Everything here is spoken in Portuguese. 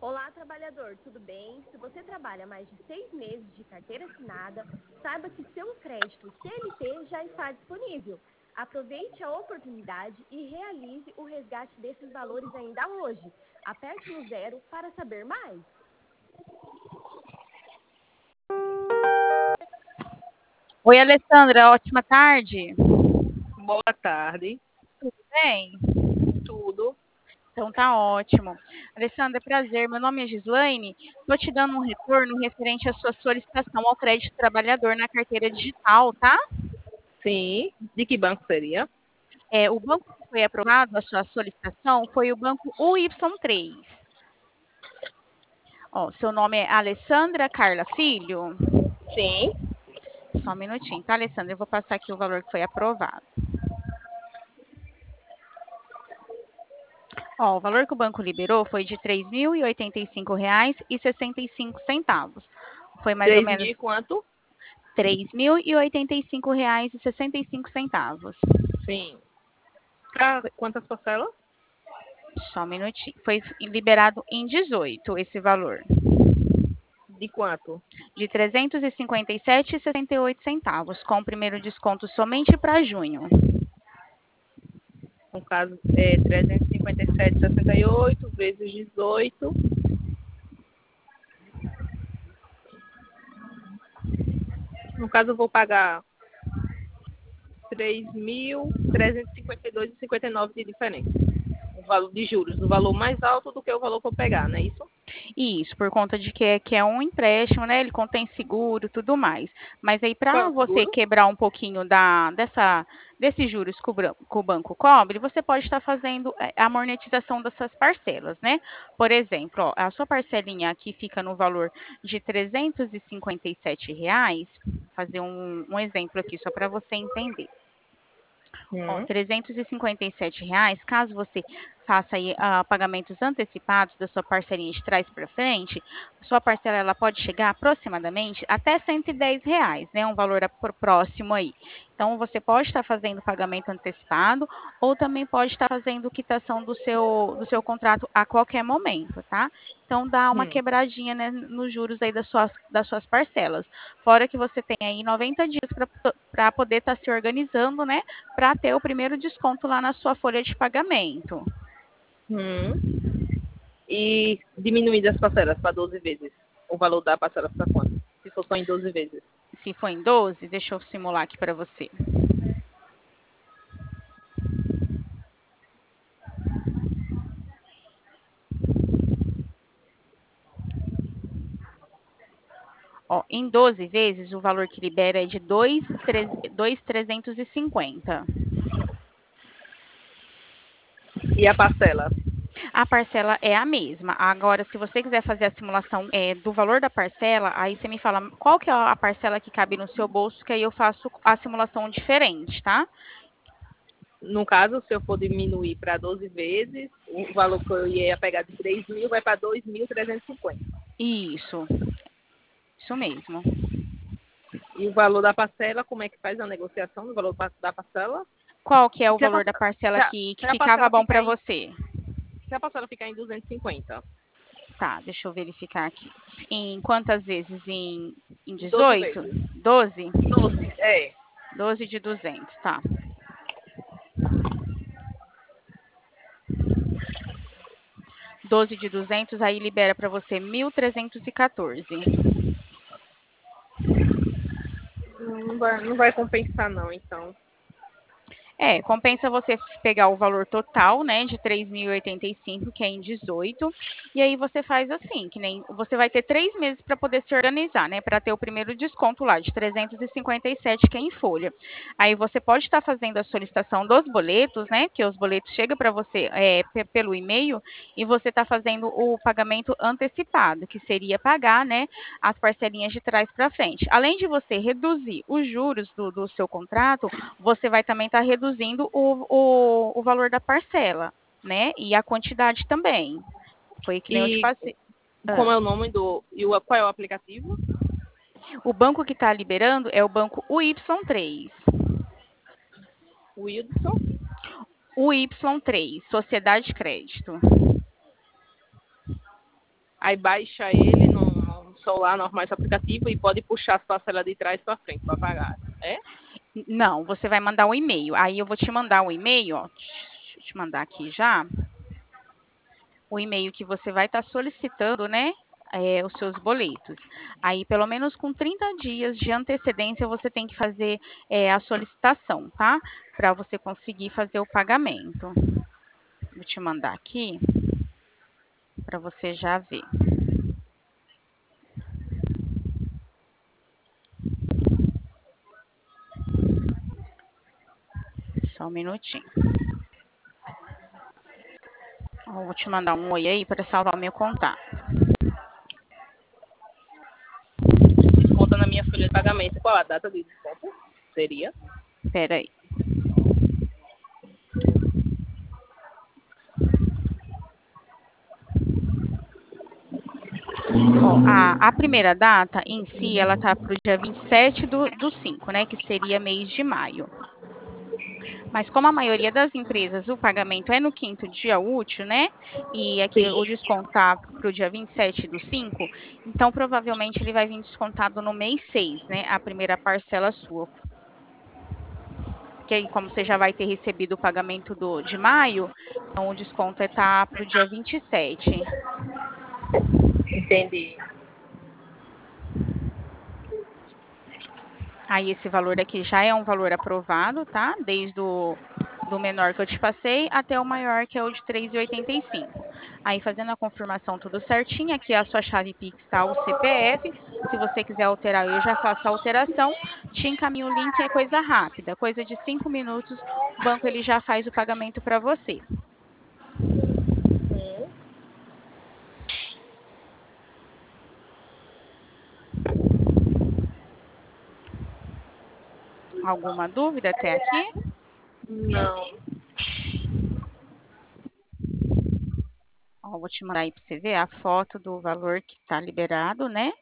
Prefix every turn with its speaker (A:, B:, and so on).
A: Olá, trabalhador, tudo bem? Se você trabalha mais de 6 meses de carteira assinada, saiba que seu crédito CLT já está disponível. Aproveite a oportunidade e realize o resgate desses valores ainda hoje. Aperte no 0 para saber mais.
B: Oi, Alessandra, ótima tarde.
C: Boa tarde.
B: Tudo bem?
C: Tudo.
B: Então tá ótimo. Alessandra, prazer. Meu nome é Gislaine. Estou te dando um retorno referente à sua solicitação ao crédito trabalhador na carteira digital, tá?
C: Sim. De que banco seria?
B: O banco que foi aprovado a sua solicitação foi o banco UY3. Ó, seu nome é Alessandra Carla Filho?
C: Sim.
B: Só um minutinho, tá, Alessandra? Eu vou passar aqui o valor que foi aprovado. Ó, o valor que o banco liberou foi de R$ 3.085,65. Foi mais ou
C: 3.000 e
B: menos
C: quanto?
B: R$ 3.085,65.
C: Sim. Para quantas parcelas?
B: Só um minutinho. Foi liberado em 18 esse valor.
C: De quanto?
B: De R$ 357,68, com o primeiro desconto somente para junho.
C: No caso, é 357,68 vezes 18. No caso, eu vou pagar 3.352,59 de diferença. O valor de juros, o valor mais alto do que o valor que eu pegar, não é isso?
B: Isso, por conta de que é um empréstimo, né? Ele contém seguro, tudo mais. Mas aí,
C: Qual é
B: para
C: o
B: você
C: seguro?
B: quebrar um pouquinho desses juros que o banco cobre, você pode estar fazendo a monetização dessas parcelas, né? Por exemplo, ó, a sua parcelinha aqui fica no valor de R$ 357. Fazer um exemplo aqui, só para você entender. Ó, R$
C: Hum.
B: 357, caso você faça aí pagamentos antecipados da sua parcelinha de trás para frente, a sua parcela ela pode chegar aproximadamente até R$ 110, né? Um valor próximo aí. Então, você pode estar fazendo pagamento antecipado ou também pode estar fazendo quitação do seu contrato a qualquer momento, tá? Então, dá uma
C: Hum.
B: quebradinha, né, nos juros aí das suas parcelas. Fora que você tem aí 90 dias para poder estar se organizando, né? Para ter o primeiro desconto lá na sua folha de pagamento.
C: Hum. E diminuir das parcelas para 12 vezes. O valor da parcela fica quanto? Se for só em 12 vezes.
B: Se for em 12, deixa eu simular aqui para você. Ó, em 12 vezes, o valor que libera é de 2.350.
C: E a parcela?
B: A parcela é a mesma. Agora, se você quiser fazer a simulação do valor da parcela, aí você me fala qual que é a parcela que cabe no seu bolso, que aí eu faço a simulação diferente, tá?
C: No caso, se eu for diminuir para 12 vezes, o valor que eu ia pegar de 3.000 vai para 2.350.
B: Isso, isso mesmo.
C: E o valor da parcela, como é que faz a negociação do valor da parcela?
B: Qual que é o
C: Se a
B: valor da
C: parcela,
B: parcela
C: se a,
B: que
C: se a
B: ficava
C: parcela
B: bom
C: ficar
B: para
C: em,
B: você?
C: se a parcela ficar em 250,
B: Tá, deixa eu verificar aqui. Em quantas vezes? Em
C: 12
B: 18?
C: vezes.
B: 12?
C: 12, é.
B: 12 de 200, tá. 12 de 200, aí libera para você 1.314.
C: Não vai compensar não, então.
B: Compensa você pegar o valor total, né, de 3.085, que é em 18, e aí você faz assim, que nem você vai ter 3 meses para poder se organizar, né, para ter o primeiro desconto lá de 357, que é em folha. Aí você pode estar fazendo a solicitação dos boletos, né, que os boletos chegam para você pelo e-mail, e você está fazendo o pagamento antecipado, que seria pagar, né, as parcelinhas de trás para frente. Além de você reduzir os juros do seu contrato, você vai também estar reduzindo o valor da parcela, né? E a quantidade também. Foi que nem eu te
C: E
B: passei.
C: como
B: Ah.
C: é o nome qual é o aplicativo?
B: O banco que está liberando é o banco UY3.
C: Wilson.
B: UY3, Sociedade de Crédito.
C: Aí baixa ele no celular, normal, esse aplicativo, e pode puxar as parcelas de trás para frente para pagar. É?
B: Não, você vai mandar um e-mail. Aí eu vou te mandar um e-mail, ó. Deixa eu te mandar aqui já. O e-mail que você vai estar solicitando, né? Os seus boletos. Aí, pelo menos com 30 dias de antecedência, você tem que fazer a solicitação, tá? Para você conseguir fazer o pagamento. Vou te mandar aqui para você já ver. Só um minutinho. Ó, vou te mandar um oi aí para salvar o meu contato.
C: Desconta na minha folha de pagamento. Qual a data de desconto? Seria?
B: Espera aí. Ó, a primeira data em si, ela tá para o dia 27 do 5, né? Que seria mês de maio. Mas como a maioria das empresas, o pagamento é no quinto dia útil, né? E aqui o
C: Sim.
B: desconto tá para o dia 27 do 5, então provavelmente ele vai vir descontado no mês 6, né? A primeira parcela sua. Porque aí, como você já vai ter recebido o pagamento de maio, então o desconto tá para o dia 27.
C: Entendi.
B: Aí esse valor aqui já é um valor aprovado, tá? Desde do menor que eu te passei até o maior, que é o de 3,85. Aí fazendo a confirmação tudo certinho, aqui a sua chave Pix tá o CPF. Se você quiser alterar, eu já faço a alteração. Te encaminho o link, é coisa rápida, coisa de 5 minutos, o banco ele já faz o pagamento para você. Alguma dúvida até aqui?
C: Não.
B: Ó, vou te mandar aí para você ver a foto do valor que está liberado, né?